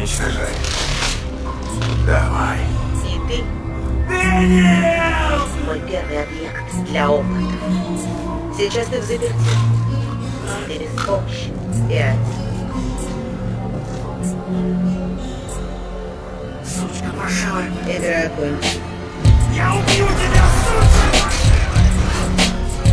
уничтожай. Давай. И ты Дэниел! мой первый объект для опыта. Сейчас ты в заперти. Ты беспомощен и один. Сучка паршивая. Игра окончена. Я убью тебя, сучка паршивая!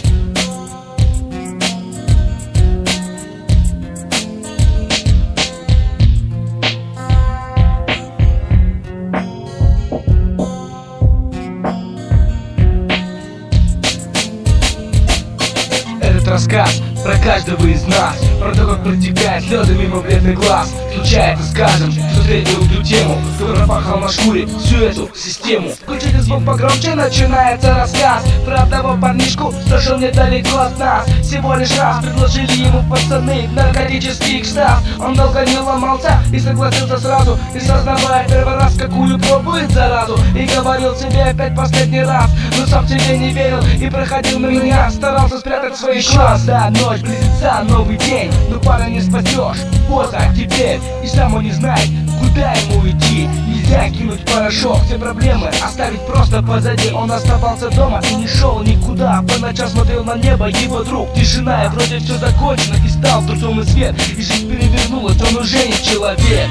Этот рассказ про каждого из нас, про то, как протекают слезы мимо бледных глаз. Случается, скажем, что встретил эту тему, кто пропахал на шкуре всю эту систему. Включите звук погромче, начинается рассказ про одного парнишку, что жил недалеко от нас. Всего лишь раз предложили ему пацаны наркотический экстаз. Он долго не ломался и согласился сразу, не сознавая первый раз, какую пробует заразу. И говорил себе опять последний раз, но сам себе не верил и проходил на меня, старался спрятать свои глаз. Да, ночь близится, новый день, но парня не спасешь. Поздно теперь, и сам он не знает, куда ему идти. Нельзя кинуть порошок, все проблемы оставить просто позади. Он оставался дома и не шел никуда. По ночам смотрел на небо, его друг. Тишина, и вроде все закончено, и стал вдруг темный свет. И жизнь перевернулась, он уже не человек.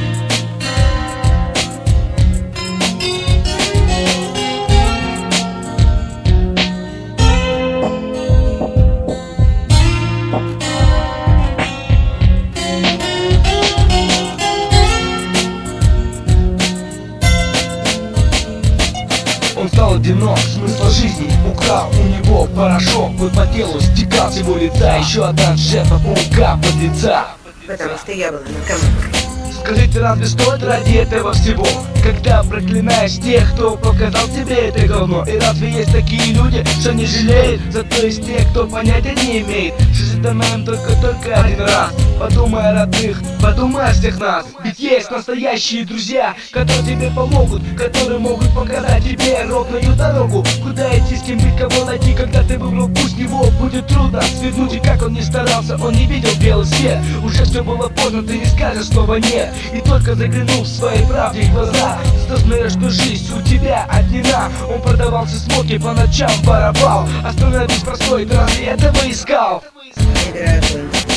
Он стал одинок, смысл жизни украл у него порошок. Вот по телу стекал с его лица еще одна жертва паука под лица. Потому что я была наркоманкой. Скажите, разве стоит ради этого всего, когда проклинаешь тех, кто показал тебе это говно? И разве есть такие люди, что не жалеют? Зато есть те, кто понятия не имеет. Жизнь дана им только один раз. Подумай о родных, подумай о всех нас. Ведь есть настоящие друзья, которые тебе помогут, которые могут показать тебе ровную дорогу. Куда идти, с кем быть, кого найти, когда ты выбрал путь, с него будет трудно свернуть. И как он не старался, он не видел белый свет. Уже все было поздно, ты не скажешь слова нет. И только заглянул в своей правде в глаза, осознаешь, что жизнь у тебя отнята. Он продавался смоки, по ночам воровал. Остановись, простой, ты разве этого искал? Игра окончена.